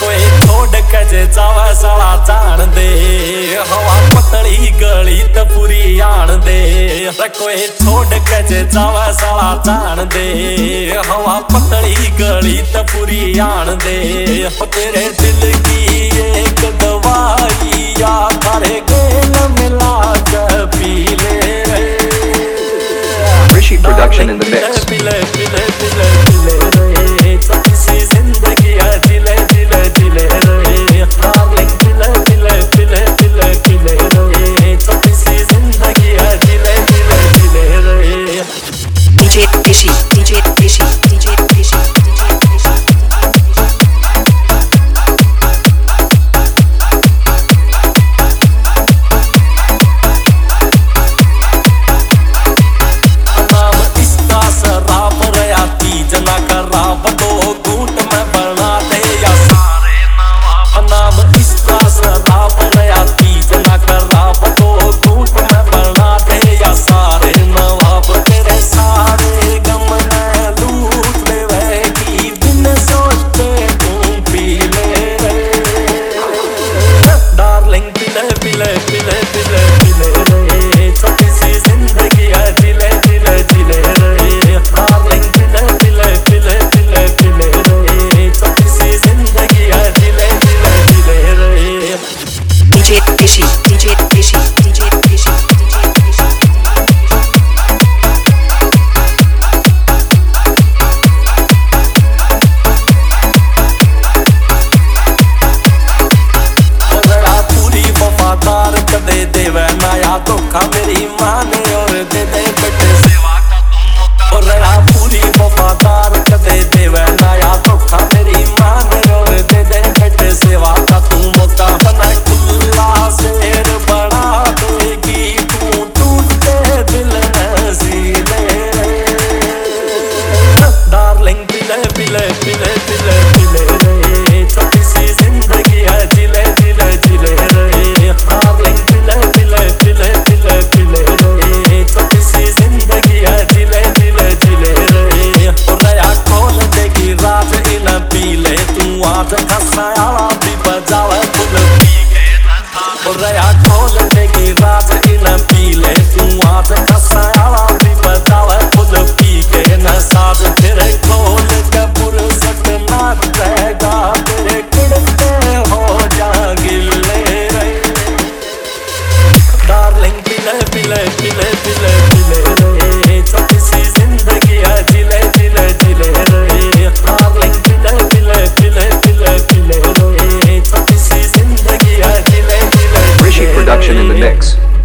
कोई छोड़ के जे जावे साला जान दे हवा पतली गली ते पूरी आन दे कोई छोड़ के जे जावे साला जान दे हवा पतली गली ते पूरी आन दे तेरे दिल की एक दवाई या थारे गेल मिला के पी ले Rishi production in the mix. पिले पिले पिले पिले रे छोटी सी जिंदगी है जिले जिले जिले रे डार्लिंग पिले पिले पिले पिले पिले रे छोटी सी जिंदगी है जिले जिले जिले रे DJ Rishi, DJ Rishi, DJ Rishi, DJ Rishi. Rishi, DJ Rishi, DJ Rishi, DJ Rishi. पूरी वफादार कदे देवे नया धोखा मेरी माँ ने और दे दे बेटे सेवा का तुम मौका पूरी वफादार कदे देवे नया धोखा मेरी माँ ने और दे दे बेटे सेवा का तुम मौका बना खुला शेर बना देगी तू टूटे दिल नसीले डार्लिंग पिले पिले पिले पिले पिले रे छोटी सी जिंदगी है जिले जिले जिले रे डार्लिंग पिले पिले पिले पिले पिले रे छोटी सी जिंदगी है जिले जिले जिले रे रया खोल देगी राज इन पीले तू आज खसायाला भी बजावे फुल पी के ना रया खोल देगी राज इन पीले तू आज खसायाला भी बजावे फुल पी के ना साज तेरे खोल के पुरसत ना रहेगा तेरे कुड़ते हो जागिले रे डार्लिंग पिले पिले पिले पिले पिले रे छोटी सी जिंदगी है जिले जिले जिले रे डार्लिंग पिले पिले पिले पिले पिले रे छोटी सी जिंदगी है जिले जिले Rishi production in the mix.